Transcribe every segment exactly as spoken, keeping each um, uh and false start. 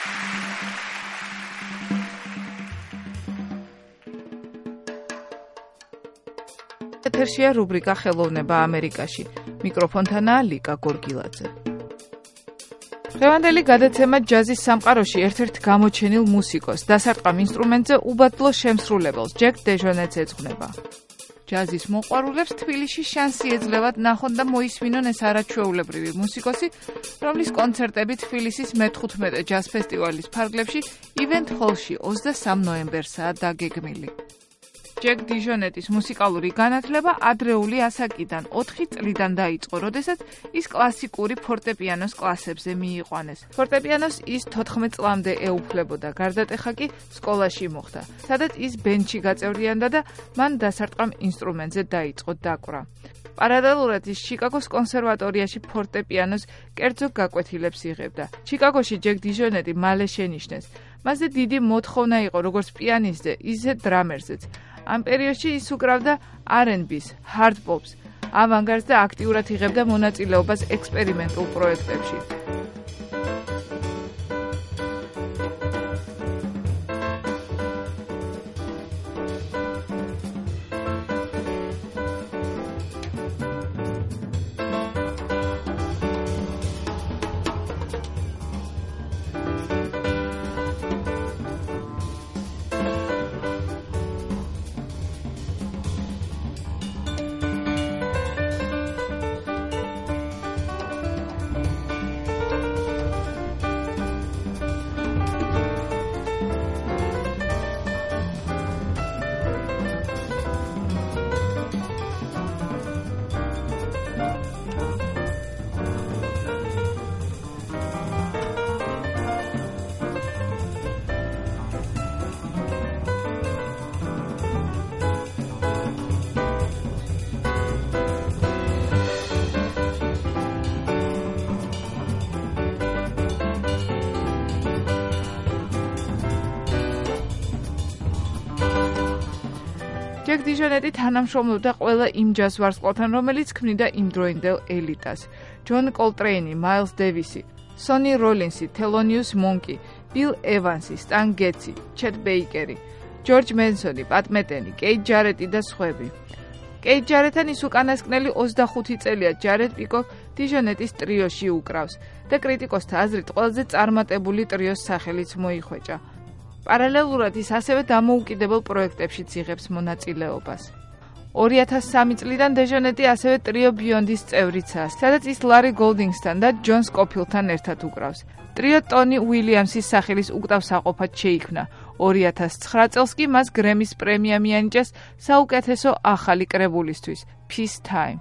ეთერშია რუბრიკა ხელოვნება ამერიკაში. მიკროფონთანაა ლიკა გორგილაძე. დღევანდელი გადაცემა ჯაზის სამყაროში ერთ-ერთ გამოჩენილ მუსიკოს, დასარტყამ ინსტრუმენტზე უბადლო შემსრულებელს, ჯეკ დეჟონეტს ეძღვნება. ჯაზის მოყვარულებს თბილისში შანსი ეძლევათ ნახონ და მოისმინონ ეს არაჩვეულებრივი მუსიკოსი, რომლის კონცერტები თბილისის მეთხუთმეტე ჯაზ ფესტივალის ფარგლებში ივენთ ჰოლში ოცდასამ ნოემბერსაა დაგეგმილი. ჯეკ დიჟონეტის მუსიკალური განათლება ადრეული ასაკიდან ოთხი წლიდან დაიწყო, როდესაც ის კლასიკური ფორტეპიანოს კლასებზე მიიყვანეს. ფორტეპიანოს ის თოთხმეტ წლამდე ეუფლებოდა, გარდატეხა კი სკოლაში მოხდა, სადაც ის ბენდში გაწევრიანდა და მან დასარტყამ ინსტრუმენტზე დაიწყო დაკვრა. პარალელურად ის ჩიკაგოს კონსერვატორიაში ფორტეპიანოს კერძო გაკვეთილებს იღებდა. ჩიკაგოში ჯეკ დიჟონეტი მალე შენიშნეს. მასზე დიდი მოთხოვნა იყო როგორც პიანისტზე, ისე დრამერზეც. ამ პერიოდში ის უკრავდა არ ენდ ბის, hard pops, ავანგარდს და აქტიურად იღებდა მონაწილეობას ექსპერიმენტულ პროექტებში. ჯეკ დიჟონეტი თანამშრომლობდა ყველა იმ ჯაზ ვარსკვლავთან, რომელიც ქმნიდა იმდროინდელ ელიტას. ჯონ კოლტრეინი, მაილს დევისი, სონი როლინსი, თელონიუს მონკი, ბილ ევანსი, სტან გეტსი, ჩეტ ბეიკერი, ჯორჯ მენსონი, პატ მეტენი, კეით ჯარეტი და სხვები. კეით ჯარეტთან ის უკანასკნელი ოცდახუთი წელია ჯარეტ პიკოკ დიჟონეტის ტრიოში უკრავს და კრიტიკოსთა აზრით ყველაზე წარმატებული ტრიოს სახელიც მოიხვეჭა. პარალელურად ის ასევე დამოუკიდებელ პროექტებშიც იღებს მონაწილეობას. ორი ათას სამი წლიდან დეჟონეტი ასევე ტრიო ბიონდის წევრიცაა, სადაც ის ლარი გოლდინგსთან და ჯონ სკოფილდთან ერთად უკრავს. ტრიო ტონი უილიამსის სახელის უკტავსაყოფად შეიქმნა. ორი ათას ცხრა წელს კი მას გრემის პრემია მიანიჭეს საუკეთესო ახალი კრებულისთვის, Peace Time.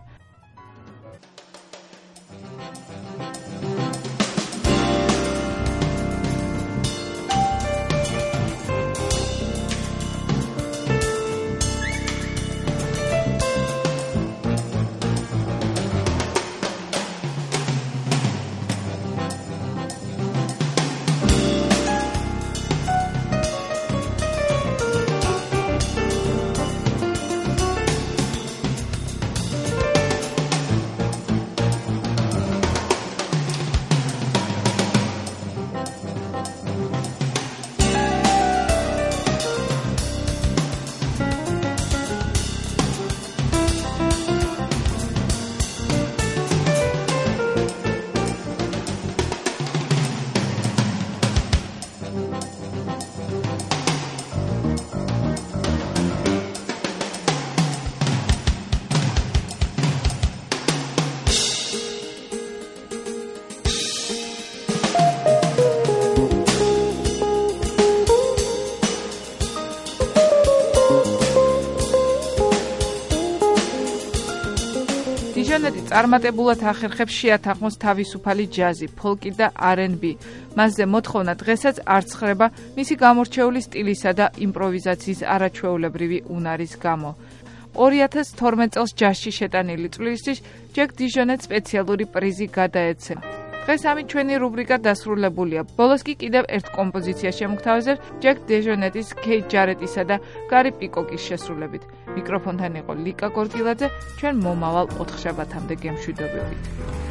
დიჟონეტი წარმატებულად ახერხებს შეათანხმოს თავისუფალი ჯაზი, ფოლკი და არ ენდ ბი. მასზე მოთხოვნა დღესაც არ ცხრება მისი გამორჩეული სტილისა და იმპროვიზაციის არაჩვეულებრივი უნარის გამო. ორი ათას თორმეტ წელს ჯაზში შეტანილი წვლილისთვის ჯეკ დიჟონეტს სპეციალური პრიზი გადაეცემა. დღეს ამით ჩვენი რუბრიკა დასრულებულია. ბოლოს კი კიდევ ერთ კომპოზიციას შემოგთავაზებ ჯეკ დიჟონეტის, კეით ჯარეტისა და გარი პიკოკის შესრულებით. მიკროფონთან იყო ლიკა გორგილაძე, ჩვენ მომავალ ოთხშაბათამდე გემშვიდობებით.